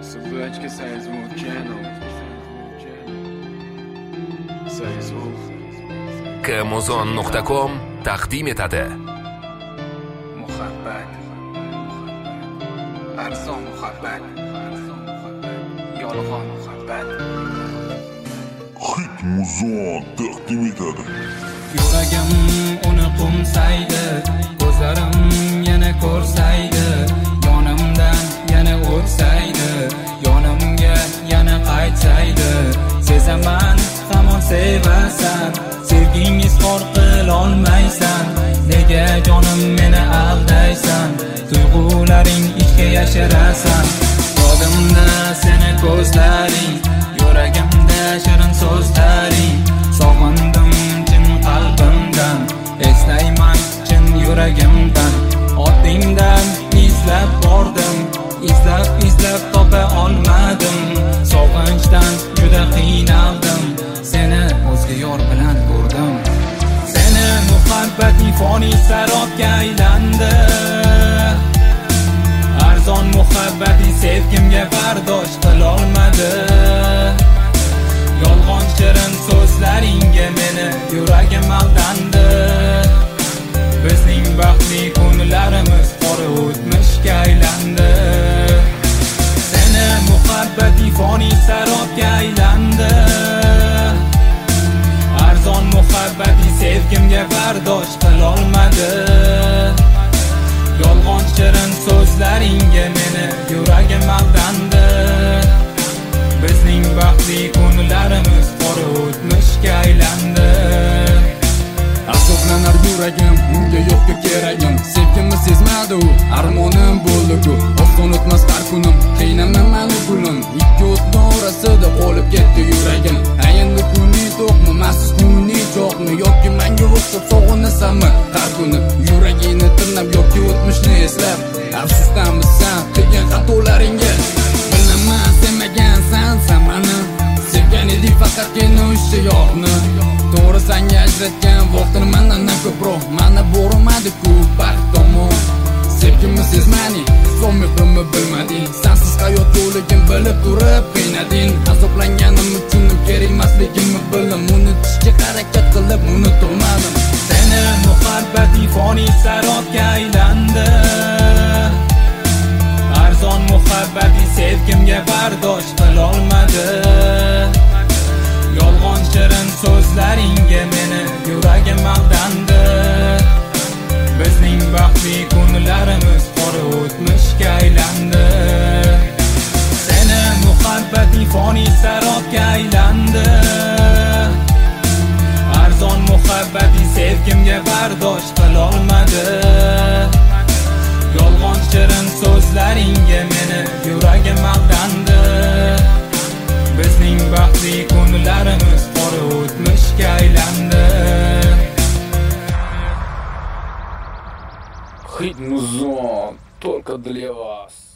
Собачка Seismov Channel. Seismov. Kmuzon.com taqdim etadi. Muhabbat. Arzon muhabbat. Yolg'on muhabbat. Kmuzon taqdim etadi. Yuragim uni qo'msaydi, ko'zlarim yana ko'rsaydi, yonimdan yana o'tsaydi, yonimga yana qaytsaydi. Sezaman, hamon sevasan, sevging izhor qilolmaysan. Nega jonim meni aldaysan, tuyg'ularing ichga yashirasan. Yodimda seni ko'zlaring, yuragimda shirin so'zlaring. Sog'indim chin qalbimdan, eslayman chin yuragimdan. Otingdan izlab bordim, izlab topa olmadim. Sog'inchdan juda qiynaldim, seni o'zga yor bilan ko'rdim. Seni muhabbating foniy sarobga aylandi. Arzon muhabbating sevgimga bardosh qilolmadi. Yolg'on shirin so'zlaringga meni yuragim aldandi. Bizning baxtli kunlarimiz qora o'tmishga aylandi. Seni muhabbating foniy sarobga aylandi. Arzon muhabbating sevgimga bardosh qilolmadi. Yolg'on shirin so'zlaringga meni yuragim aldandi. Bizning baxtli kunlarimiz qora o'tmishga aylandi. Azoblanar yuragim, unga yo'qqa keragim. Sevgimni sezmadi u, armonim bo'ldi-ku. Oson o'tmas har kunim, qiynaman meni gulim. Ikki o'tni orasida qolib ketdi yuragim. Endi kuni to'qmi, maxsus kuni jo'qmi, yoki menga o'xshab sog'inasanmi har kuni? Yuragingni tirnab yoki o'tmishni eslab, afsusdanmisan qilgan xatolaringga. Bilaman sevmagansan sen meni, sevgan eding faqatgina o'sha yo'qni. To'g'ri senga ajratgan vaqtni mendan ko'proq mana bormadi-ku baxt tomon. Sevgimni sezmading, son mehrimni bilmading. Sensiz hayot yo'ligim bilib turib qiynading. Azoblanganim uchun kerak emasligimni bildim. Unutishga harakat qilib unutolmadim. Seni muhabbating foniy sarobga aylandi. Arzon muhabbating sevgimga bardosh qilolmadi. Yolg'on shirin so'zlaringga meni yuragim aldandi. Bizning baxtli kunlarimiz qora o'tmishga aylandi. Seni muhabbating foniy sarobga aylandi. Arzon muhabbating sevgimga bardosh qilolmadi. Yolg'on shirin so'zlaringga meni yuragim aldandi. Bizning baxtli kunlarimiz qora o'tmishga aylandi. Kmuzon только для вас.